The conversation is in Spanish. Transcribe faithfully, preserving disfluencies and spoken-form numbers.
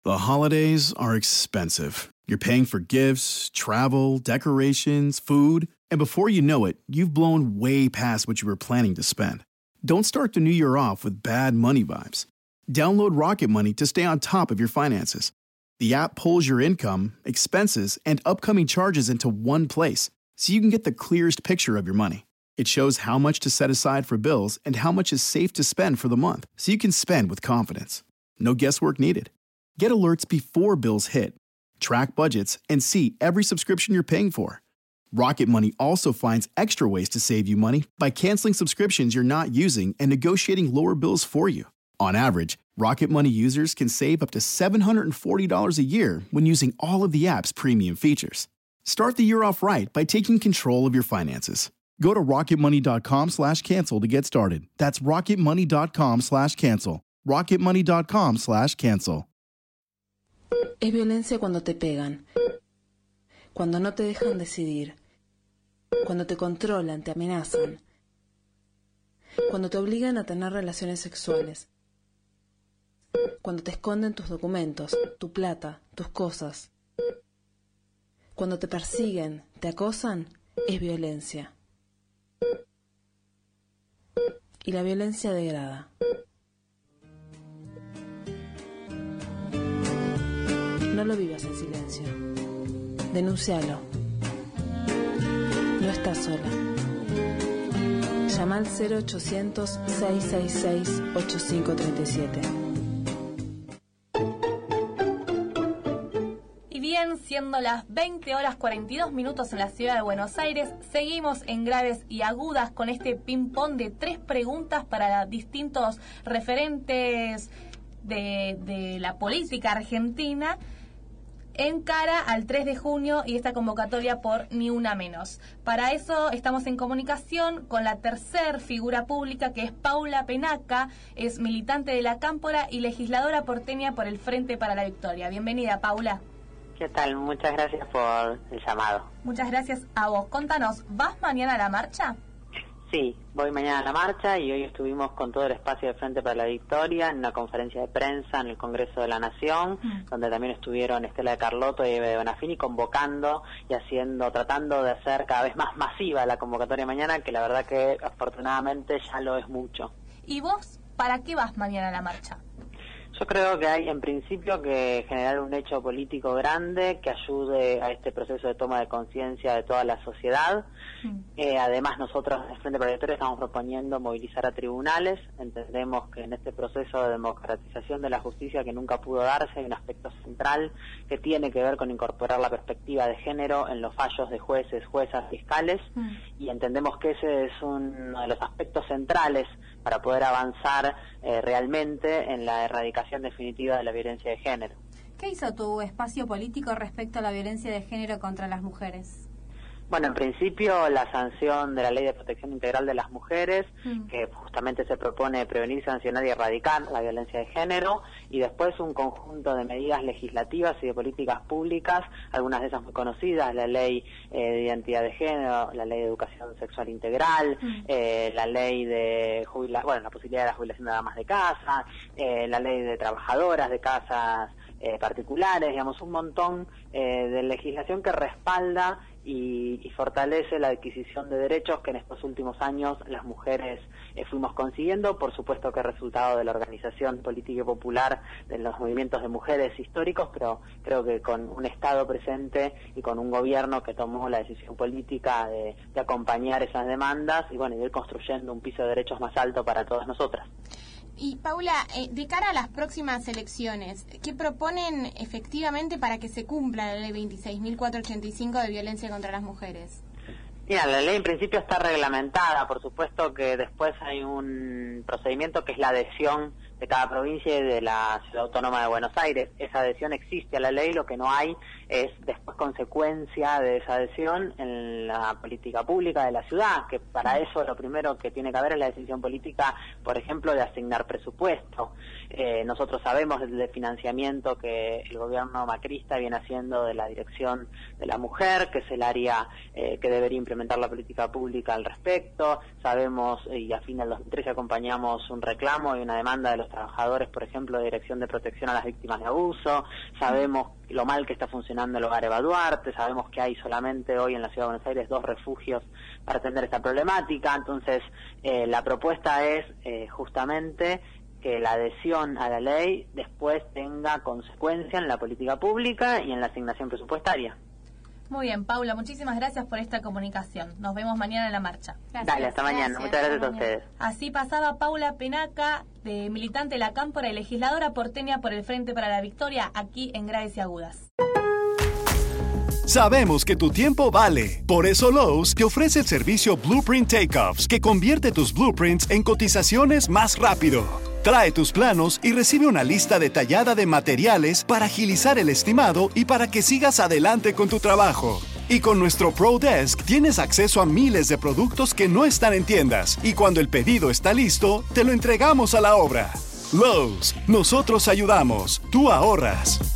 The holidays are expensive. You're paying for gifts, travel, decorations, food, and before you know it, you've blown way past what you were planning to spend. Don't start the new year off with bad money vibes. Download Rocket Money to stay on top of your finances. The app pulls your income, expenses, and upcoming charges into one place, so you can get the clearest picture of your money. It shows how much to set aside for bills and how much is safe to spend for the month, so you can spend with confidence. No guesswork needed. Get alerts before bills hit, track budgets, and see every subscription you're paying for. Rocket Money also finds extra ways to save you money by canceling subscriptions you're not using and negotiating lower bills for you. On average, Rocket Money users can save up to seven hundred forty dollars a year when using all of the app's premium features. Start the year off right by taking control of your finances. Go to rocketmoney.com slash cancel to get started. That's rocketmoney.com slash cancel. rocketmoney.com slash cancel. Es violencia cuando te pegan, cuando no te dejan decidir, cuando te controlan, te amenazan, cuando te obligan a tener relaciones sexuales, cuando te esconden tus documentos, tu plata, tus cosas, cuando te persiguen, te acosan, es violencia. Y la violencia degrada. No lo vivas en silencio. Denúncialo. No estás sola. Llama al cero ochocientos, seiscientos sesenta y seis, ochenta y cinco treinta y siete. Y bien, siendo las veinte horas cuarenta y dos minutos en la ciudad de Buenos Aires, seguimos en Graves y Agudas con este ping-pong de tres preguntas para distintos referentes de, de la política argentina en cara al tres de junio y esta convocatoria por Ni Una Menos. Para eso estamos en comunicación con la tercer figura pública, que es Paula Penaca, es militante de la Cámpora y legisladora porteña por el Frente para la Victoria. Bienvenida, Paula. ¿Qué tal? Muchas gracias por el llamado. Muchas gracias a vos. Contanos, ¿vas mañana a la marcha? Sí, voy mañana a la marcha y hoy estuvimos con todo el espacio de Frente para la Victoria en una conferencia de prensa en el Congreso de la Nación, mm. donde también estuvieron Estela de Carlotto y Eve de Bonafini convocando y haciendo, tratando de hacer cada vez más masiva la convocatoria mañana, que la verdad que afortunadamente ya lo es mucho. ¿Y vos para qué vas mañana a la marcha? Yo creo que hay en principio que generar un hecho político grande que ayude a este proceso de toma de conciencia de toda la sociedad. Mm. Eh, además nosotros en Frente para la Victoria estamos proponiendo movilizar a tribunales. Entendemos que en este proceso de democratización de la justicia que nunca pudo darse hay un aspecto central que tiene que ver con incorporar la perspectiva de género en los fallos de jueces, juezas, fiscales, mm. y entendemos que ese es uno de los aspectos centrales para poder avanzar eh, realmente en la erradicación definitiva de la violencia de género. ¿Qué hizo tu espacio político respecto a la violencia de género contra las mujeres? Bueno, en principio la sanción de la Ley de Protección Integral de las Mujeres, mm. que justamente se propone prevenir, sancionar y erradicar la violencia de género, y después un conjunto de medidas legislativas y de políticas públicas, algunas de esas muy conocidas, la Ley eh, de Identidad de Género, la Ley de Educación Sexual Integral, mm. eh, la Ley de jubilación, bueno, la posibilidad de la jubilación de damas de casa, eh, la Ley de Trabajadoras de Casas eh, Particulares, digamos, un montón eh, de legislación que respalda Y, y fortalece la adquisición de derechos que en estos últimos años las mujeres eh, fuimos consiguiendo, por supuesto que resultado de la organización política y popular de los movimientos de mujeres históricos, pero creo que con un Estado presente y con un gobierno que tomó la decisión política de, de acompañar esas demandas y bueno, de ir construyendo un piso de derechos más alto para todas nosotras. Y Paula, eh, de cara a las próximas elecciones, ¿qué proponen efectivamente para que se cumpla la ley veintiséis mil cuatrocientos ochenta y cinco de violencia contra las mujeres? Mira, la ley en principio está reglamentada, por supuesto que después hay un procedimiento que es la adhesión de cada provincia y de la Ciudad Autónoma de Buenos Aires. Esa adhesión existe a la ley, lo que no hay es después consecuencia de esa adhesión en la política pública de la ciudad, que para eso lo primero que tiene que haber es la decisión política, por ejemplo, de asignar presupuesto. Eh, nosotros sabemos del financiamiento que el gobierno macrista viene haciendo de la Dirección de la Mujer, que es el área eh, que debería implementar la política pública al respecto. Sabemos, y a fin del dos mil trece acompañamos un reclamo y una demanda de los trabajadores, por ejemplo, de Dirección de Protección a las Víctimas de Abuso. Sabemos lo mal que está funcionando el hogar Eva Duarte, sabemos que hay solamente hoy en la Ciudad de Buenos Aires dos refugios para atender esta problemática. Entonces, eh, la propuesta es eh, justamente que la adhesión a la ley después tenga consecuencia en la política pública y en la asignación presupuestaria. Muy bien, Paula, muchísimas gracias por esta comunicación. Nos vemos mañana en la marcha. Gracias. Dale, hasta mañana. Gracias. Muchas gracias a ustedes. Así pasaba Paula Penaca, de militante de la Cámpora y legisladora porteña por el Frente para la Victoria, aquí en Graves y Agudas. Sabemos que tu tiempo vale. Por eso Lowe's te ofrece el servicio Blueprint Takeoffs, que convierte tus blueprints en cotizaciones más rápido. Trae tus planos y recibe una lista detallada de materiales para agilizar el estimado y para que sigas adelante con tu trabajo. Y con nuestro Pro Desk tienes acceso a miles de productos que no están en tiendas, y cuando el pedido está listo, te lo entregamos a la obra. Lowe's, nosotros ayudamos, tú ahorras.